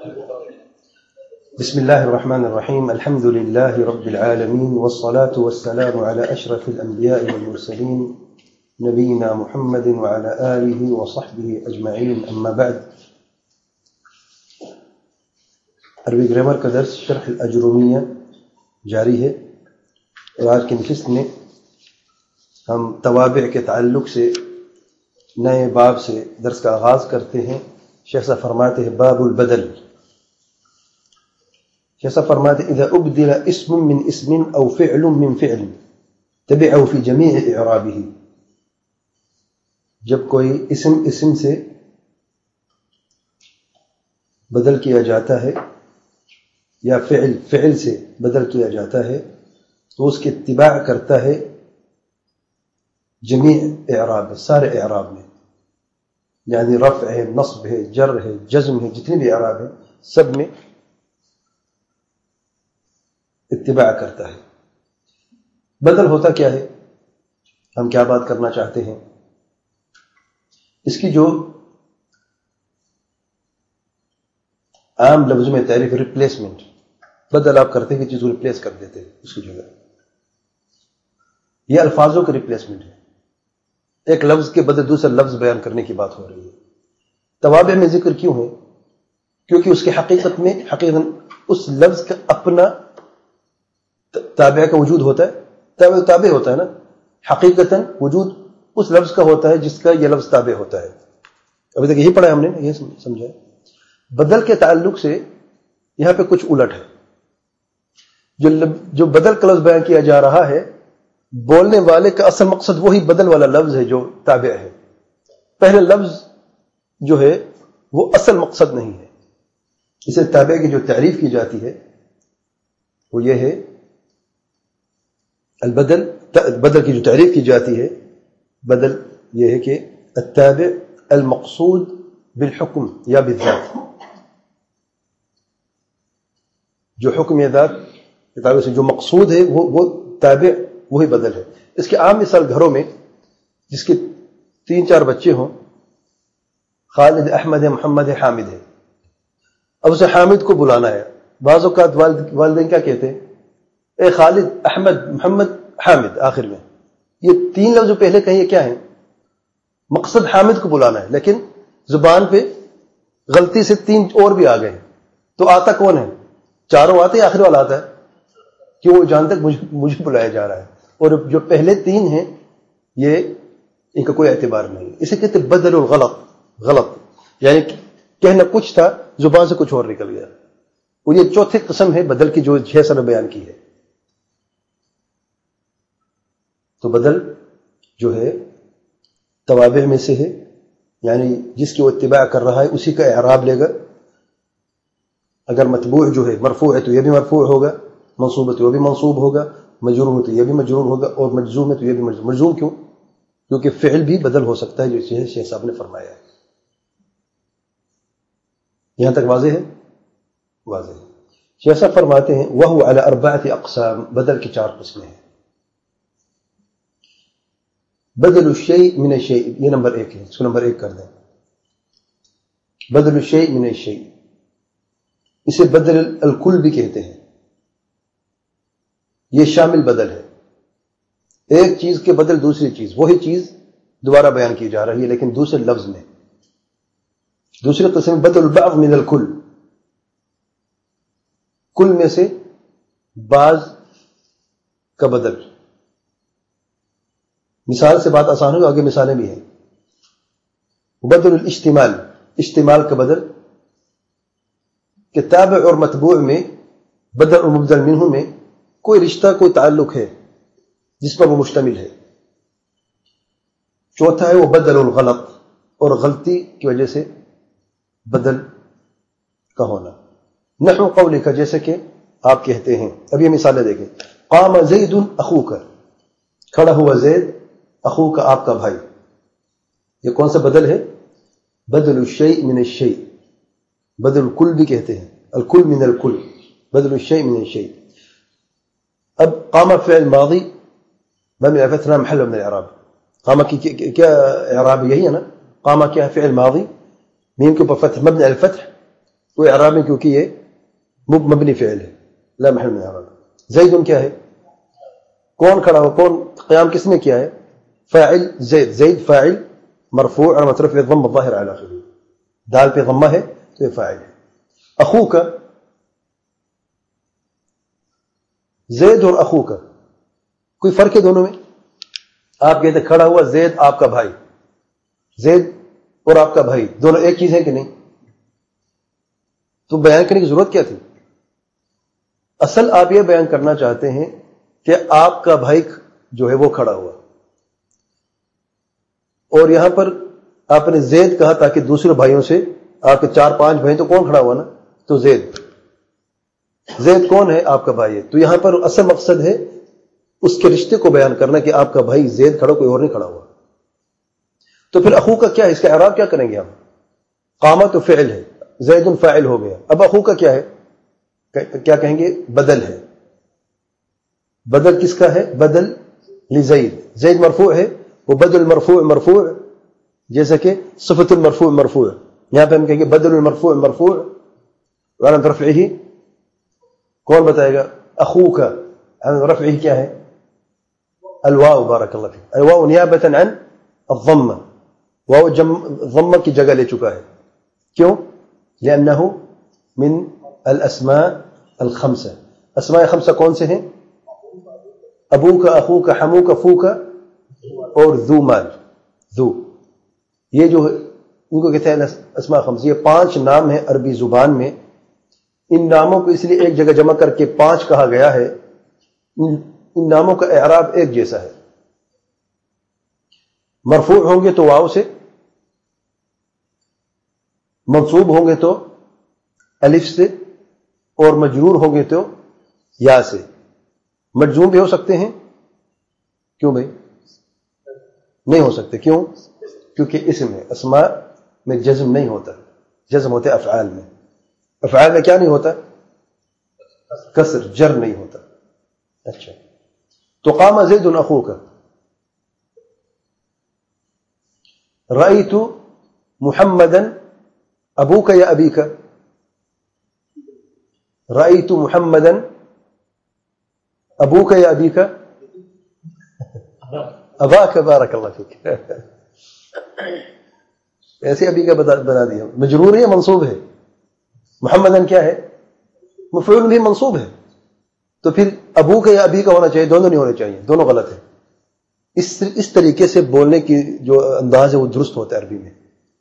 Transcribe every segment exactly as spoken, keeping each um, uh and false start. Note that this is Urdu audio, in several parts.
بسم الله الرحمن الرحيم. الحمد لله رب العالمين، والصلاة والسلام على أشرف الأنبياء والمرسلين نبينا محمد وعلى آله وصحبه أجمعين. أما بعد، عربی گرامر کا درس شرح الاجرومیہ جاری ہے، اور آج کی نشست میں ہم توابع کے تعلق سے نئے باب سے درس کا آغاز کرتے ہیں. شیخ صاحب فرماتے ہیں باب البدل. شیخ صاحب فرماتے ہیں اذا ابدل اسم من اسم او فعل من فعل تبعه في جميع اعرابه. جب کوئی اسم اسم سے بدل کیا جاتا ہے یا فعل فعل سے بدل کیا جاتا ہے تو اس کی اتباع کرتا ہے جمیع اعراب، سارے اعراب میں، یعنی رفع ہے، نصب ہے، جر ہے، جزم ہے، جتنے بھی اعراب ہیں سب میں اتباع کرتا ہے. بدل ہوتا کیا ہے، ہم کیا بات کرنا چاہتے ہیں؟ اس کی جو عام لفظوں میں تعریف ریپلیسمنٹ، بدل آپ کرتے ہیں کہ چیز کو ریپلیس کر دیتے ہیں اس کی جگہ. یہ الفاظوں کا ریپلیسمنٹ ہے، ایک لفظ کے بدلے دوسرا لفظ بیان کرنے کی بات ہو رہی ہے. توابع میں ذکر کیوں ہے؟ کیونکہ اس کی حقیقت میں حقیقت اس لفظ کا اپنا تابع کا وجود ہوتا ہے. تابع تابع ہوتا ہے نا، حقیقتاً وجود اس لفظ کا ہوتا ہے جس کا یہ لفظ تابع ہوتا ہے. ابھی تک یہی پڑھا ہے ہم نے، یہ سمجھا. بدل کے تعلق سے یہاں پہ کچھ الٹ ہے. جو جو بدل کا لفظ بیان کیا جا رہا ہے، بولنے والے کا اصل مقصد وہی بدل والا لفظ ہے جو تابع ہے. پہلے لفظ جو ہے وہ اصل مقصد نہیں ہے. اسے تابع کی جو تعریف کی جاتی ہے وہ یہ ہے، البدل بدل کی جو تعریف کی جاتی ہے، بدل یہ ہے کہ التابع المقصود بالحکم یا بالذات، جو حکم یا ذات کے تعلق سے جو مقصود ہے وہ وہ تابع وہی بدل ہے. اس کی عام مثال گھروں میں جس کے تین چار بچے ہوں، خالد، احمد ہے، محمد ہے، حامد ہے. اب اسے حامد کو بلانا ہے. بعض اوقات والدین کیا کہتے ہیں، اے خالد، احمد، محمد، حامد. آخر میں یہ تین لفظ جو پہلے کہیں کیا ہیں؟ مقصد حامد کو بلانا ہے، لیکن زبان پہ غلطی سے تین اور بھی آ گئے. تو آتا کون ہے؟ چاروں آتے ہیں، آخر والا آتا ہے کہ وہ جان تک مجھے, مجھے بلایا جا رہا ہے. اور جو پہلے تین ہیں یہ ان کا کوئی اعتبار نہیں. اسے کہتے بدل الغلط. غلط یعنی کہنا کچھ تھا، زبان سے کچھ اور نکل گیا. اور یہ چوتھی قسم ہے بدل کی جو چھ سال بیان کی ہے. تو بدل جو ہے توابع میں سے ہے، یعنی جس کی وہ اتباع کر رہا ہے اسی کا اعراب لے گا. اگر متبوع جو ہے مرفوع ہے تو یہ بھی مرفوع ہوگا، منصوب ہے تو یہ بھی منصوب ہوگا، مجرور ہے تو یہ بھی مجرور ہوگا، اور مجزوم ہے تو یہ بھی مجزوم. مجزوم کیوں؟ کیونکہ فعل بھی بدل ہو سکتا ہے، جو شیخ صاحب نے فرمایا ہے. یہاں تک واضح ہے؟ واضح ہے. شیخ صاحب فرماتے ہیں وَهُوَ عَلَى أَرْبَعَةِ أَقْسَامٍ. بدل کی چار قسمیں ہیں. بدل الشیء من الشیء، یہ نمبر ایک ہے، اس کو نمبر ایک کر دیں. بدل الشیء من الشیء، اسے بدل الکل بھی کہتے ہیں. یہ شامل بدل ہے، ایک چیز کے بدل دوسری چیز، وہی چیز دوبارہ بیان کی جا رہی ہے لیکن دوسرے لفظ میں. دوسری قسم بدل البعض من الکل، کل میں سے بعض کا بدل. مثال سے بات آسان ہوگی، آگے مثالیں بھی ہیں. بدل الاشتمال، اشتمال کا بدل، کہ تابع اور متبوع میں، بدل اور مبدل منہ میں کوئی رشتہ، کوئی تعلق ہے جس پر وہ مشتمل ہے. چوتھا ہے وہ بدل الغلط، اور غلطی کی وجہ سے بدل کا ہونا. نحو قولک، جیسے کہ آپ کہتے ہیں. اب یہ مثالیں دیکھیں. قام زید اخوک، کھڑا ہوا زید، اخوک آپ کا بھائی. یہ کون سا بدل ہے؟ بدل الشیء من الشیء. بدل الکل بھی کہتے ہیں، الکل من الکل، بدل الشیء من الشیء. اب قام فعل ماضی مبني على الفتح محل من الاعراب. قام کیا اعراب یہی ہے نا؟ قام کیا ہے؟ فعل ماضی، میم کے اوپر فتح، مبني على الفتح، کوئی اعراب میں کیونکہ یہ مبنی فعل ہے لا محل من اعراب. زید کیا ہے؟ کون کھڑا ہو؟ کون قیام کس نے کیا ہے؟ فاعل زید. زید فاعل مرفوع علامة رفعه الضمة الظاهرة على آخره. دال پہ ضمہ ہے تو یہ فاعل ہے. اخو کا زید اور اخو کا کوئی فرق ہے دونوں میں؟ آپ کہتے کھڑا ہوا زید آپ کا بھائی، زید اور آپ کا بھائی دونوں ایک چیز ہے کہ نہیں؟ تو بیان کرنے کی ضرورت کیا تھی؟ اصل آپ یہ بیان کرنا چاہتے ہیں کہ آپ کا بھائی جو ہے وہ کھڑا ہوا، اور یہاں پر آپ نے زید کہا تاکہ دوسرے بھائیوں سے، آپ کے چار پانچ بھائی تو کون کھڑا ہوا نا؟ تو زید. زید کون ہے؟ آپ کا بھائی ہے. تو یہاں پر اصل مقصد ہے اس کے رشتے کو بیان کرنا کہ آپ کا بھائی زید کھڑا، کوئی اور نہیں کھڑا ہوا. تو پھر اخو کا کیا ہے؟ اس کا اعراب کیا کریں گے ہم؟ قامہ تو فعل ہے، زید فاعل ہو گیا. اب اخو کا کیا ہے؟ کیا کہیں گے؟ بدل ہے. بدل کس کا ہے؟ بدل لزید. زید مرفوع ہے، وہ بدل مرفوع مرفوع، جیسا کہ صفت المرفوع مرفوع. یہاں پہ ہم کہیں گے بدل المرفوع مرفوع وعلامة رفعه کون بتائے گا؟ اخو کا علامة رفعه کیا ہے؟ الواو. بارک اللہ فیک. الواو نیابة عن الضمہ. واو ضمہ کی جگہ لے چکا ہے. کیوں؟ لأنه من الاسماء الخمسة. اسماء خمسہ کون سے ہیں؟ ابو کا، اخو کا، حمو کا، فو کا اور ذو مال. ذو یہ جو ان کو کہتے ہیں اسماء خمسہ. یہ پانچ نام ہیں عربی زبان میں. ان ناموں کو اس لیے ایک جگہ جمع کر کے پانچ کہا گیا ہے. ان ناموں کا اعراب ایک جیسا ہے. مرفوع ہوں گے تو واو سے، منصوب ہوں گے تو الف سے، اور مجرور ہوں گے تو یا سے. مجزوم بھی ہو سکتے ہیں. کیوں بھائی؟ نہیں ہو سکتے. کیوں؟ کیونکہ اسم ہے. اسماء میں جزم نہیں ہوتا، جزم ہوتے افعال میں. افعال میں کیا نہیں ہوتا؟ کسر، جر نہیں ہوتا. اچھا، تو قام زید اخوک. رأيت محمدا ابوک یا ابیک؟ رأيت محمدا ابوک یا ابیک؟ اباک. بارک اللہ فیک. ایسے ابھی کا بنا دیا. مجرور ہے منصوب ہے؟ محمدن کیا ہے؟ مفعول بھی منصوب ہے. تو پھر ابو کا یا ابھی کا ہونا چاہیے، دونوں نہیں ہونے چاہیے، دونوں غلط ہے. اس اس طریقے سے بولنے کی جو انداز ہے وہ درست ہوتا ہے عربی میں.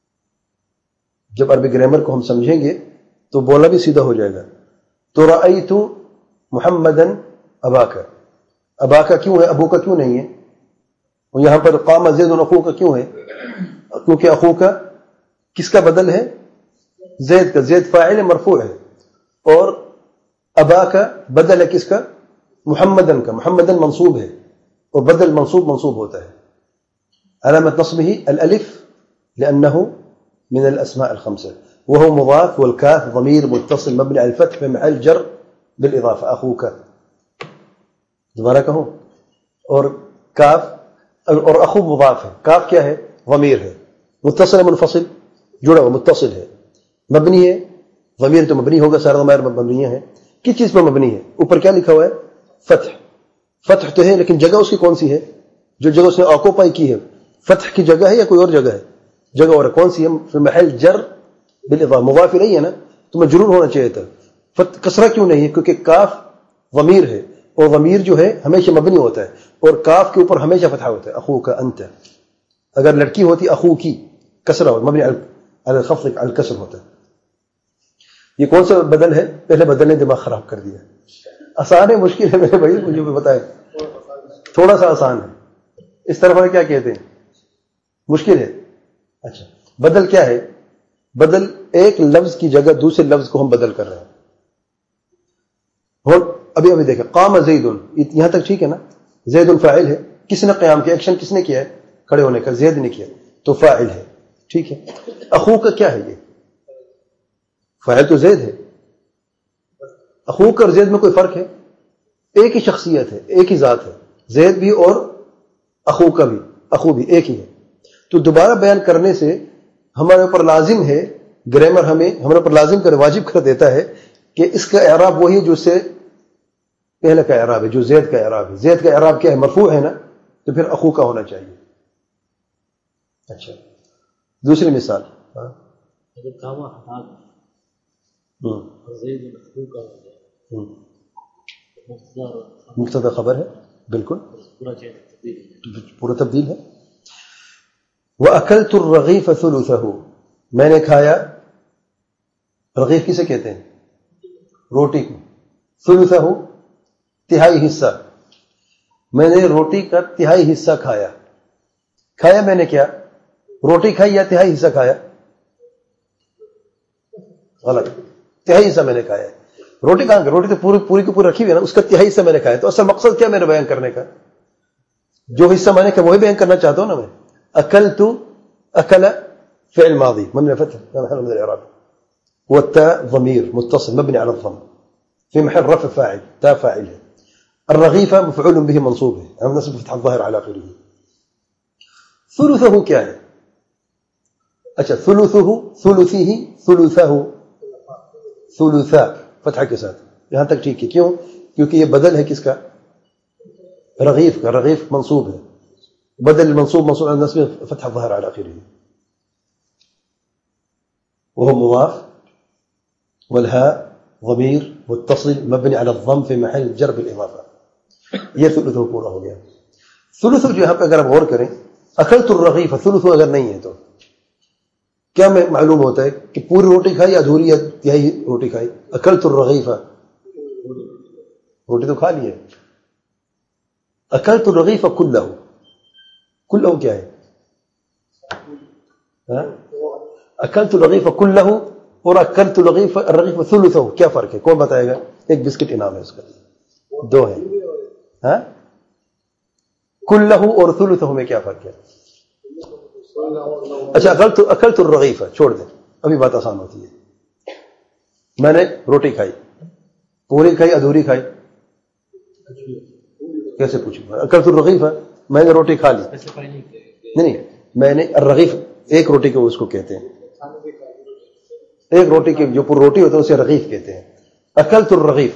جب عربی گرامر کو ہم سمجھیں گے تو بولنا بھی سیدھا ہو جائے گا. تو رأیت محمدن اباکا. اباکا کیوں ہے؟ ابو کا کیوں نہیں ہے؟ اور یہاں پر قام زید اخو کا کیوں ہے؟ کیونکہ اخو کا کس کا بدل ہے؟ زید کا. زید فاعل مرفوع ہے، اور ابا کا بدل ہے کس کا؟ محمدن کا. محمدن منصوب ہے، اور بدل منصوب منصوب ہوتا ہے. علامة نصبه الالف لأنه من الأسماء الخمسة، وهو مضاف، والكاف ضمير متصل مبني على الفتح في محل جر بالإضافة. أخوك دوبارہ کہوں، اور کاف اور اخو مضاف ہے. کاف کیا ہے؟ ضمیر ہے. متصل منفصل؟ جڑا ہوا متصل ہے. مبنی ہے، ضمیر تو مبنی ہوگا، سارا ضمائر مبنی ہے. کس چیز پر مبنی ہے؟ اوپر کیا لکھا ہوا ہے؟ فتح. فتح تو ہے، لیکن جگہ اس کی کون سی ہے؟ جو جگہ اس نے آکوپائی کی ہے، فتح کی جگہ ہے یا کوئی اور جگہ ہے؟ جگہ اور کون سی ہے؟ فی محل جر بالاضافہ. مضاف نہیں ہے نا، تو مجرور ہونا چاہیے تھا. فتح کسرہ کیوں نہیں ہے؟ کیونکہ کاف ضمیر ہے، اور ضمیر جو ہے ہمیشہ مبنی ہوتا ہے، اور کاف کے اوپر ہمیشہ فتح ہوتا ہے. اخو کا انت. اگر لڑکی ہوتی اخو کی، کسرہ اور مبنی علی الخفض علی الکسر ہوتا ہے. یہ کون سا بدل ہے؟ پہلے بدل نے دماغ خراب کر دیا. آسان ہے مشکل ہے میرے بھائی؟ مجھے بھی بتائیں. تھوڑا سا آسان ہے. اس طرف ہمیں کیا کہتے ہیں؟ مشکل ہے. اچھا، بدل کیا ہے؟ بدل ایک لفظ کی جگہ دوسرے لفظ کو ہم بدل کر رہے ہیں. اور ابھی ابھی دیکھیں، قام زید، یہاں تک ٹھیک ہے نا؟ زید فاعل ہے. کس نے قیام کیا؟ ایکشن کس نے کیا ہے؟ کھڑے ہونے کا. زید نے کیا، تو فاعل ہے. ٹھیک ہے. اخو کا کیا ہے؟ یہ فاعل تو زید ہے. اخو کا اور زید میں کوئی فرق ہے؟ ایک ہی شخصیت ہے، ایک ہی ذات ہے. زید بھی اور اخو کا بھی، اخو بھی ایک ہی ہے. تو دوبارہ بیان کرنے سے ہمارے اوپر لازم ہے گرامر ہمیں ہمارے پر لازم کر واجب کر دیتا ہے کہ اس کا اعراب وہی جو سے پہلے کا اعراب ہے، جو زید کا اعراب ہے. زید کا اعراب کیا ہے؟ مرفوع ہے نا، تو پھر اخو کا ہونا چاہیے. اچھا دوسری مثال. مبتدا خبر ہے، بالکل پورا تبدیل ہے. وَأَكَلْتُ الرَّغِيفَ ثُلُثَهُ، میں نے کھایا. رغیف کسے کہتے ہیں؟ روٹی کو. ثلثہ تہائی حصہ، میں نے روٹی کا تہائی حصہ کھایا. کھایا میں نے کیا؟ روٹی کھائی یا تہائی حصہ کھایا؟ غلط، تہائی حصہ میں نے کھایا. روٹی کہاں کہ روٹی تو پوری پوری کی پوری رکھی ہوئی ہے نا، اس کا تہائی حصہ میں نے کھایا. تو اصل مقصد کیا میرے بیان کرنے کا؟ جو حصہ میں نے کہا وہی بیان کرنا چاہتا ہوں نا میں. اکلت، اکل فعل ماضی مبني على الفتح لا محل من الاعراب، والتاء ضمير متصل مبني على الضم في محل رفع فاعل، تاء فاعل. الرغيفه مفعول به منصوب ہے، نصب فتح الظاهر على اخره. ثلثه کیا ہے؟ اچھا ثلثه، ثلثه، ثلثه، ثلثا فتح کے ساتھ، یہاں تک ٹھیک ہے. کیوں؟ کیونکہ یہ بدل ہے کس کا؟ رغیف کا. رغیف منصوب ہے، بدل المنصوب منصوب على النصب فتح الظاهر على اخره، وهو مضاف، والهاء ضمير متصل مبني على الضم في محل جر بالاضافه. یہ ثلث پورا ہو گیا. ثلث جو یہاں پہ اگر آپ غور کریں، اکلت الرغیف ثلث اگر نہیں ہے تو کیا میں معلوم ہوتا ہے کہ پوری روٹی کھائی یا ادھوری یا تہائی روٹی کھائی؟ اکلت الرغیف، روٹی تو کھا لی ہے. اکلت الرغیف کلہ، کلہ کیا ہے؟ اکلت الرغیف کلہ اور اکلت الرغیف الرغیف ثلثہ، کیا فرق ہے؟ کون بتائے گا؟ ایک بسکٹ انعام ہے اس کا، دو ہے. ہاں کلہ اور ثلثہ میں کیا فرق ہے؟ اچھا اکلت اکلت الرغیف چھوڑ دیں، ابھی بات آسان ہوتی ہے. میں نے روٹی کھائی، پوری کھائی ادھوری کھائی؟ کیسے پوچھوں؟ اکلت الرغیف، میں نے روٹی کھا لی. نہیں نہیں، میں نے الرغیف ایک روٹی کو اس کو کہتے ہیں، ایک روٹی کی جو پوری روٹی ہوتی ہے اسے رغیف کہتے ہیں. اکلت الرغیف،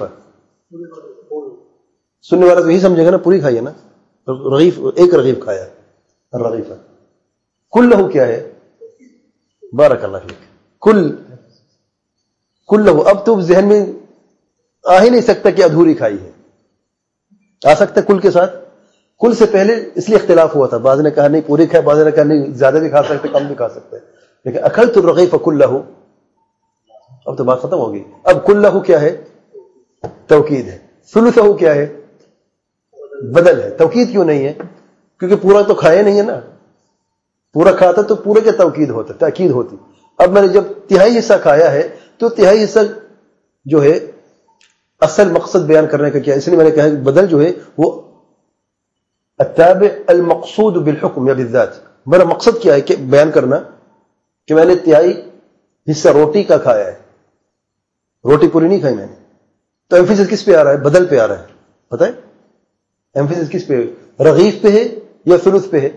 سننے والا تو یہی سمجھے گا نا پوری کھائی ہے نا، رغیف ایک رغیف کھایا. الرغیف کلہ کیا ہے؟ بارک اللہ فیک. کل کلہ، اب تو ذہن میں آ ہی نہیں سکتا کہ ادھوری کھائی ہے. آ سکتا ہے کل کے ساتھ؟ کل سے پہلے اس لیے اختلاف ہوا تھا، بعض نے کہا نہیں پوری کھائے، بعض نے کہا نہیں زیادہ بھی کھا سکتے کم بھی کھا سکتے. لیکن اکلت الرغیف کلہ، اب تو بات ختم ہوگی. اب کلہ کیا ہے؟ توکید ہے. ثلثہ کیا ہے؟ بدل ہے. توکید کیوں نہیں ہے؟ کیونکہ پورا تو کھایا نہیں ہے نا، پورا کھاتا تو پورے کے توکید ہوتا، تاکید ہوتی. اب میں نے جب تہائی حصہ کھایا ہے تو تہائی حصہ جو ہے اصل مقصد بیان کرنے کا کیا، اس لیے میں نے کہا بدل جو ہے وہ التابع المقصود بالحکم یا بالذات. میرا مقصد کیا ہے کہ بیان کرنا کہ میں نے تہائی حصہ روٹی کا کھایا ہے، روٹی پوری نہیں کھائی میں نے. تو ایمفیسس کس پہ آ رہا ہے؟ بدل پہ آ رہا ہے. پتہ ہے ایمفیسس کس پہ؟ رغیف پہ ہے یا ثلث پہ ہے؟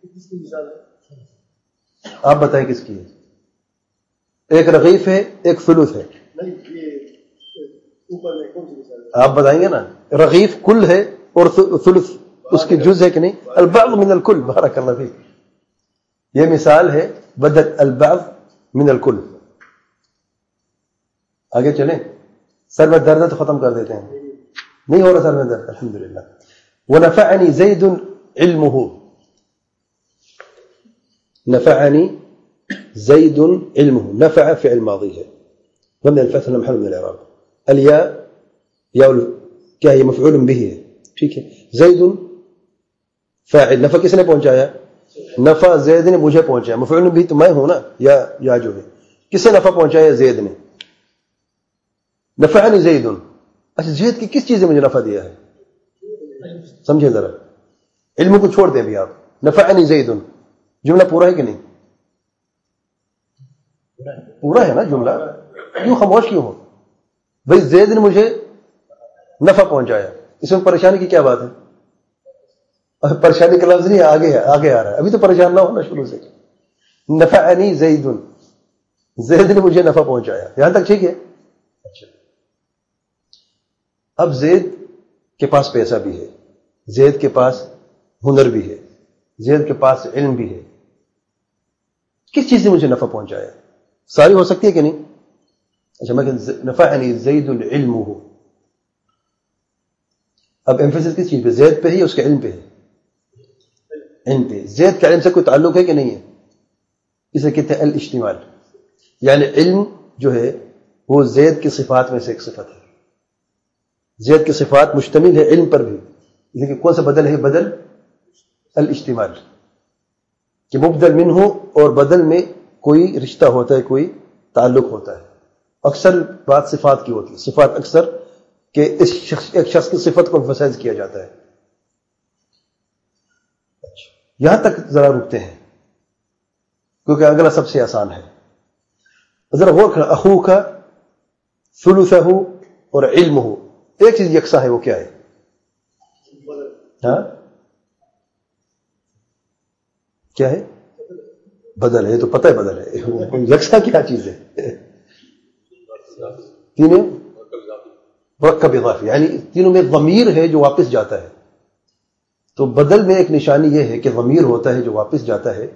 آپ بتائیں کس کی ہے؟ ایک رغیف ہے ایک ثلث ہے. آپ بتائیں گے نا. رغیف کل ہے اور ثلث اس کی جز ہے کہ نہیں؟ البعض من الکل. بارک اللہ فیک. یہ مثال ہے بدل البعض من الکل. آگے چلیں. سر میں درد تو ختم کر دیتے ہیں. نہیں ہو رہا سر میں درد الحمدللہ. ونفعني زید علمه، نفعني زید علمه. نفع فعل ماضی ہے مبني على الفتح محل من الاعراب. الياء یا کیا ہے؟ مفعول به ہے. ٹھیک ہے. زید فاعل، نفع کس نے پہنچایا؟ نفع زید نے مجھے پہنچایا. مفعول به تو میں ہوں نا، یا یا جو ہے کس نے نفع پہنچایا؟ زید نے. نفعني زید. اچھا زید کی کس چیز نے مجھے نفع دیا ہے؟ سمجھیں ذرا، علم کو چھوڑ دیں ابھی آپ. نفعني زید جملہ پورا ہے کہ نہیں؟ پورا ہے نا جملہ. کیوں خاموش کیوں ہو بھائی؟ زید نے مجھے نفع پہنچایا، اس میں پریشانی کی کیا بات ہے؟ پریشانی کا لفظ نہیں، آگے ہے، آگے آ رہا ہے. ابھی تو پریشان نہ ہونا شروع سے. نفعني زید، زید نے مجھے نفع پہنچایا، یہاں تک ٹھیک ہے. اچھا، اب زید کے پاس پیسہ بھی ہے، زید کے پاس ہنر بھی ہے، زید کے پاس علم بھی ہے. کس چیز نے مجھے نفع پہنچایا؟ ساری ہو سکتی ہے کہ نہیں؟ اچھا، میں کہ نفع یعنی زید العلم ہو. اب ایمفیسس کس چیز پہ؟ زید پہ ہی، اس کے علم پہ ہے. علم پہ. زید کے علم سے کوئی تعلق ہے کہ نہیں ہے؟ اسے کہتے ہیں الاشتمال. یعنی علم جو ہے وہ زید کی صفات میں سے ایک صفت ہے. زید کی صفات مشتمل ہے علم پر بھی، لیکن کون سا بدل ہے؟ بدل الاشتمال، کہ مبدل منہ ہو اور بدل میں کوئی رشتہ ہوتا ہے، کوئی تعلق ہوتا ہے. اکثر بات صفات کی ہوتی ہے، صفات اکثر کہ اس شخص ایک شخص کی صفت کو emphasize کیا جاتا ہے. یہاں تک ذرا رکتے ہیں کیونکہ اگلا سب سے آسان ہے. ذرا غور کریں، اخو کا ثلثہ اور علم ہو، ایک چیز یکساں ہے، وہ کیا ہے؟ ہاں کیا ہے؟ بدل ہے. تو پتہ ہے بدل ہے، یکساں کیا چیز ہے؟ تینوں مرکب اضافی، یعنی تینوں میں ضمیر ہے جو واپس جاتا ہے. تو بدل میں ایک نشانی یہ ہے کہ ضمیر ہوتا ہے جو واپس جاتا ہے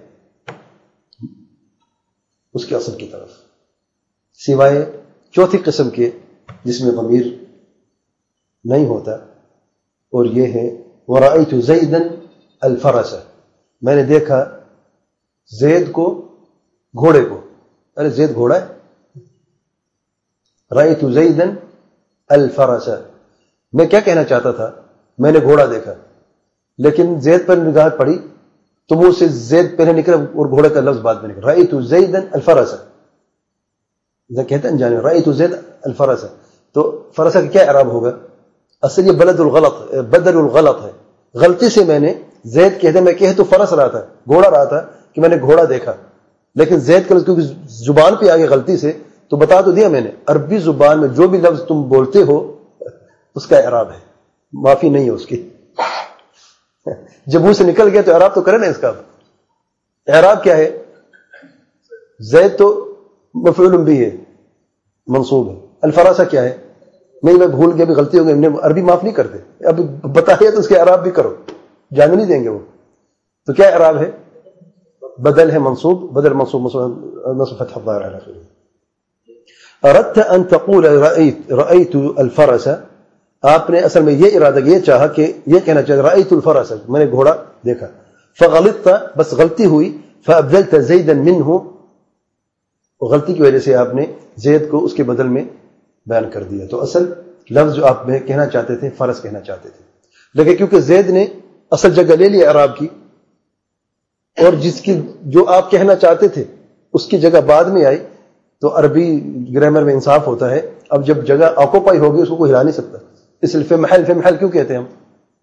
اس کے اصل کی طرف، سوائے چوتھی قسم کے جس میں ضمیر نہیں ہوتا، اور یہ ہے وَرَأَيْتُ زَيْدًا الْفَرَسَ، میں نے دیکھا زید کو، گھوڑے کو. ارے زید گھوڑا ہے. رَأَيْتُ زَيْدًا الْفَرَسَ، میں کیا کہنا چاہتا تھا؟ میں نے گھوڑا دیکھا، لیکن زید پر نگاہ پڑی تو منہ سے زید پہلے نکلا اور گھوڑے کا لفظ بعد میں نکلا. رأیت زیدا الفرس، اذا کہتے ہیں جانے رأیت زید الفرس، تو فرس کا کیا اعراب ہوگا؟ اصل یہ بلد الغلط بدل الغلط ہے. غلطی سے میں نے زید کہتے میں کہہ تو فرس رہا تھا، گھوڑا رہا تھا، کہ میں نے گھوڑا دیکھا، لیکن زید کا لفظ کیونکہ زبان پہ آگے غلطی سے، تو بتا تو دیا میں نے عربی زبان میں جو بھی لفظ تم بولتے ہو اس کا اعراب ہے، معافی نہیں ہے اس کی. جب منہ سے نکل گیا تو اعراب تو کرے نا اس کا. اعراب کیا ہے؟ زید تو مفعول بھی ہے، منصوب ہے. الفراسہ کیا ہے؟ نہیں میں بھول گیا، بھی غلطی ہو گئی، عربی معاف نہیں کرتے. اب بتایا تو اس کے اعراب بھی کرو، جانے نہیں دیں گے وہ. تو کیا اعراب ہے؟ بدل ہے منصوب، بدل منصوب نصب فتح الظاهر على آخره. اردت ان تقول رأيت رأيت الفرس، آپ نے اصل میں یہ ارادہ یہ چاہا کہ یہ کہنا چاہتا رأيت الفرس، میں نے گھوڑا دیکھا. فغلطت، بس غلطی ہوئی. فابدلت زيدا منه، غلطی کی وجہ سے آپ نے زید کو اس کے بدل میں بیان کر دیا. تو اصل لفظ جو آپ میں کہنا چاہتے تھے فرس کہنا چاہتے تھے، لیکن کیونکہ زید نے اصل جگہ لے لی اعراب کی، اور جس کی جو آپ کہنا چاہتے تھے اس کی جگہ بعد میں آئی، تو عربی گرامر میں انصاف ہوتا ہے. اب جب جگہ آکوپائی ہوگی اس کو کوئی ہلا نہیں سکتا. اس لیے فی محل فی محل کیوں کہتے ہیں ہم؟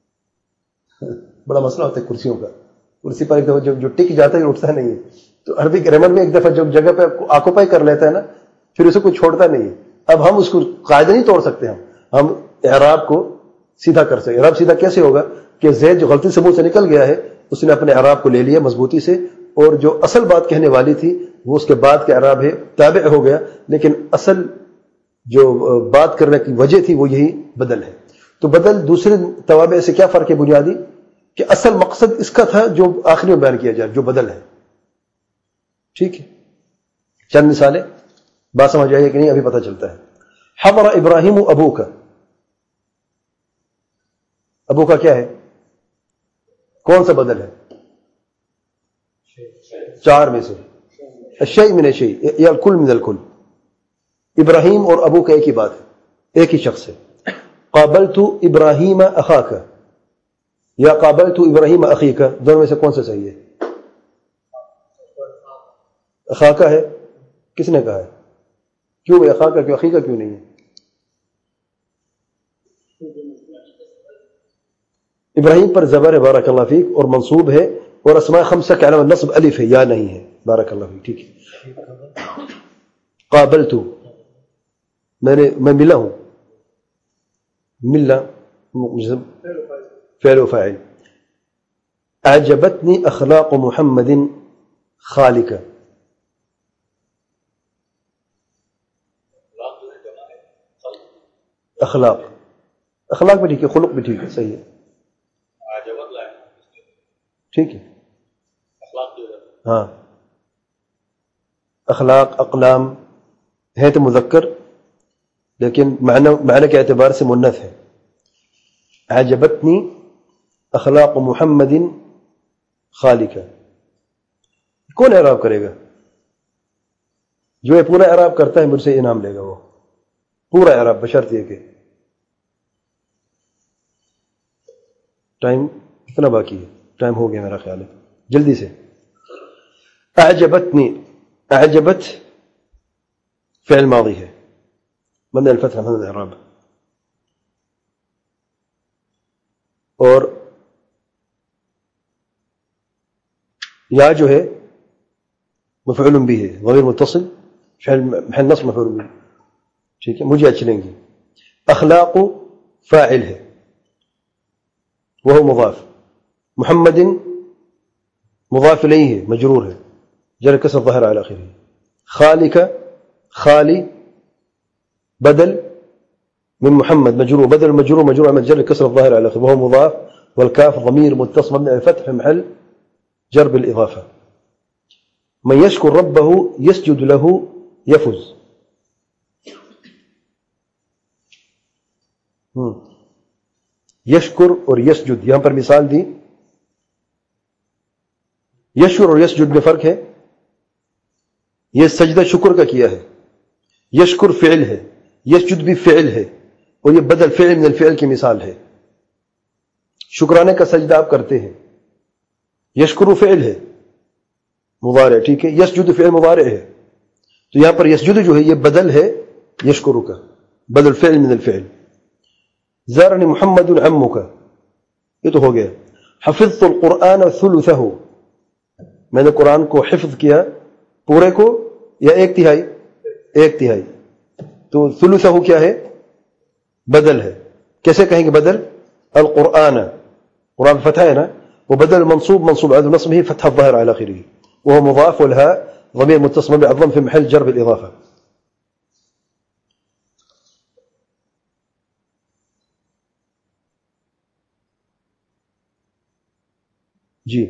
بڑا مسئلہ ہوتا ہے کرسیوں کا. کرسی پر ایک دفعہ جب جو ٹک جاتا ہے اٹھتا نہیں ہے. تو عربی گرامر میں ایک دفعہ جب جگہ پہ آکوپائی کر لیتا ہے نا، پھر اسے کوئی چھوڑتا نہیں ہے. اب ہم اس کو قاعدہ نہیں توڑ سکتے، ہم ہم اعراب کو سیدھا کر سکتے. اعراب سیدھا کیسے ہوگا کہ زید جو غلطی سے منہ سے نکل گیا ہے اس نے اپنے اعراب کو لے لیا مضبوطی سے، اور جو اصل بات کہنے والی تھی وہ اس کے بعد کا اعراب ہے تابع ہو گیا، لیکن اصل جو بات کرنے کی وجہ تھی وہ یہی بدل ہے. تو بدل دوسرے توابع سے کیا فرق ہے بنیادی؟ کہ اصل مقصد اس کا تھا جو آخری میں بیان کیا جائے، جو بدل ہے. ٹھیک ہے، چند مثالیں بات سمجھ آئیے کہ نہیں ابھی پتہ چلتا ہے. حضر ابراہیم ابو کا، ابو کا کیا ہے؟ کون سا بدل ہے؟ چار میں سے الشیء من الشیء یا الکل من الکل. ابراہیم اور ابو کا ایک ہی بات ہے، ایک ہی شخص ہے. قابلت ابراہیم اخاک یا قابلت ابراہیم اخیک، دونوں میں سے کون سا صحیح ہے؟ اخاک ہے. کس نے کہا ہے؟ کیوں بھائی اخاک کیوں اخیک کیوں نہیں ہے؟ ابراہیم پر زبر ہے بارک اللہ فیک اور منصوب ہے، اور اسماء خمسہ کے علاوہ نصب الف ہے یا نہیں ہے. بارک اللہ فیک. ٹھیک ہے. قابلت میں نے میں ملا ہوں، ملا فعل و فاعل. اعجبتنی اخلاق محمد خالق، اخلاق اخلاق بھی ٹھیک ہے, خلق بھی ٹھیک ہے, صحیح ہے, ٹھیک ہے. ہاں اخلاق اقلام ہے تو مذکر, لیکن معنی معنی کے اعتبار سے منث ہے. اعجبتنی اخلاق محمد خالقہ, کون اعراب کرے گا؟ جو یہ پورا اعراب کرتا ہے مجھ سے انعام لے گا, وہ پورا اعراب, بشرط یہ کہ ٹائم کتنا باقی ہے؟ ٹائم ہو گیا میرا خیال ہے, جلدی سے. اعجبتنی, اعجبت فعل ماضی ہے, مبنی الفتح مبنی الاعراب, اور یا جو ہے مفعول بھی ہے, ضمیر متصل, فعل محل نصب مفعول بھی, ٹھیک ہے, مجھے اچھی لیں گی. اخلاق فاعل ہے وہ مضاف, محمد مضاف الیہ ہے, مجرور ہے, جر کسر ظاہر علی آخرہ. خالق خالی بدل من محمد, مجرور, بدل مجرور مجرور عمل جر كسر الظاهر على آخره, وهو مضاف, والكاف ضمير متصل مبني على الفتح في محل جر بالإضافة. من يشكر ربه يسجد له يفز. یشکر اور یسجد یہاں پر مثال دی. یشکر اور یسجد میں فرق ہے. یہ سجدہ شکر کا کیا ہے, یشکر فعل ہے, یسجد بھی فعل ہے, اور یہ بدل فعل من الفعل کی مثال ہے. شکرانے کا سجدہ آپ کرتے ہیں, یشکر فعل ہے مضارع, ٹھیک ہے, یسجد فعل مضارع ہے, تو یہاں پر یسجد جو ہے یہ بدل ہے یشکر کا, بدل فعل من الفعل. زارنی محمد عمک, یہ تو ہو گیا. حفظت القرآن ثلثہ, میں نے قرآن کو حفظ کیا پورے کو یا ایک تہائی؟ ایک تہائی. تو ثلثہ کیا ہے؟ بدل ہے. کیسے کہیں گے بدل؟ القرآن, قرآن فتح ہے نا, وہ بدل منصوب, منصوب عدد نصبه فتح الظاهر على آخره, وهو مضاف, والهاء ضمير متصل بالضم في محل جر بالإضافة. جی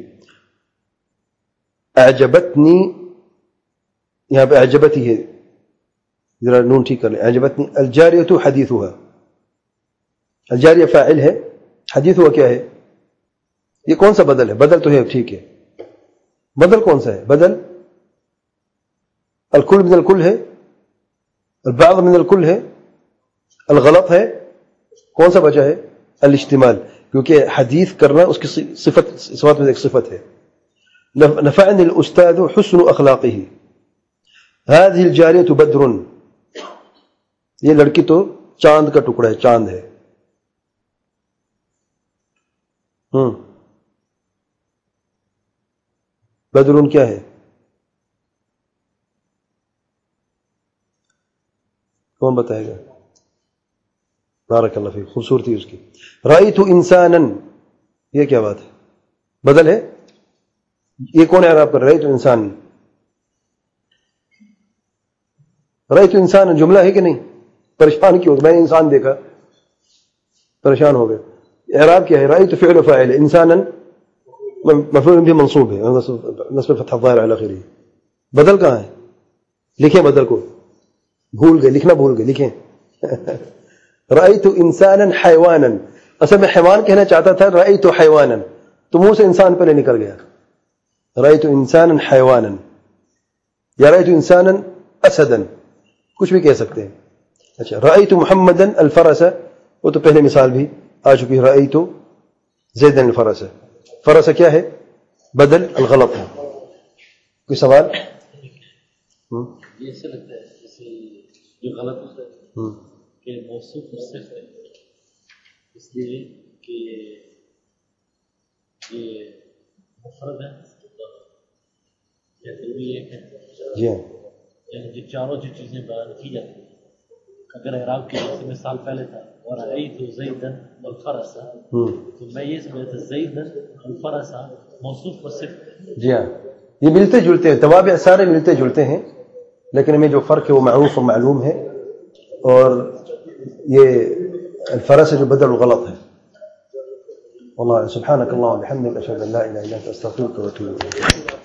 اعجبتنی, یہاں پہ اعجبتی ہے, ذرا نون ٹھیک کر لیں. اعجبتنی الجاریۃ حدیثها, الجاریہ فاعل ہے, حدیث ہوا کیا ہے؟ یہ کون سا بدل ہے؟ بدل تو ہے, ٹھیک ہے, بدل کون سا ہے؟ بدل الکل من الکل ہے, البعض من الکل ہے, الغلط ہے, کون سا بچا ہے؟ الاشتمال, کیونکہ حدیث کرنا اس کی صفت, صفات میں ایک صفت ہے. نفعني الاستاذ حسن اخلاقه, هذه الجاریۃ بدر, یہ لڑکی تو چاند کا ٹکڑا ہے, چاند ہے. ہم بدرون کیا ہے؟ کون بتائے گا؟ بارک اللہ فیک, خوبصورتی اس کی. رأیت انسانا, یہ کیا بات ہے؟ بدل ہے. یہ کون اعراب کر؟ رأیت انسان, رأیت انسان جملہ ہے کہ نہیں؟ پریشان کیوں؟ میں نے انسان دیکھا, پریشان ہو گئے. اعراب کیا ہے؟ رأیت فعل فاعل, انسانا مفعول بھی منصوب ہے, نصب فتح الظاہر علی آخرہ. بدل کہاں ہے؟ لکھیں بدل کو, بھول گئے, لکھنا بھول گئے, لکھیں. رأیت انسانا حیوانا, اصل میں حیوان کہنا چاہتا تھا, رأیت حیوانا, تو منہ سے انسان پہلے نکل گیا. رأیت انسانا حیوانا یا رأیت انسانا اسدا, کچھ بھی کہہ سکتے ہیں. اچھا, رأیت محمدا الفرس, وہ تو پہلے مثال بھی آ چکی ہے. رأیت زیدا الفرس, فرس کیا ہے؟ بدل, الغلط ہے. کوئی سوال؟ یہ ایسا لگتا ہے جیسے جو غلط ہوتا ہے کہ موصوف صرف ہے, اس لیے کہ یہ مفرد ہے یا ضروری ایک ہے. جی ہاں, یعنی جو چاروں جو چیزیں بیان کی جاتی ہیں, اگر اعراب کی جیسے مثال پہلے تھا ورأیت زیدا الفرس, تو میں یہ سمجھا تھا زیدا الفرس موصوف پر صرف. جی ہاں, یہ ملتے جلتے ہیں, توابع سارے ملتے جلتے ہیں, لیکن میں جو فرق ہے وہ معروف و معلوم ہے. اور یہ الفرس جو بدل غلط ہے. والله سبحانك اللهم وبحمدك اشهد ان لا اله الا انت استغفرك واتوب اليك.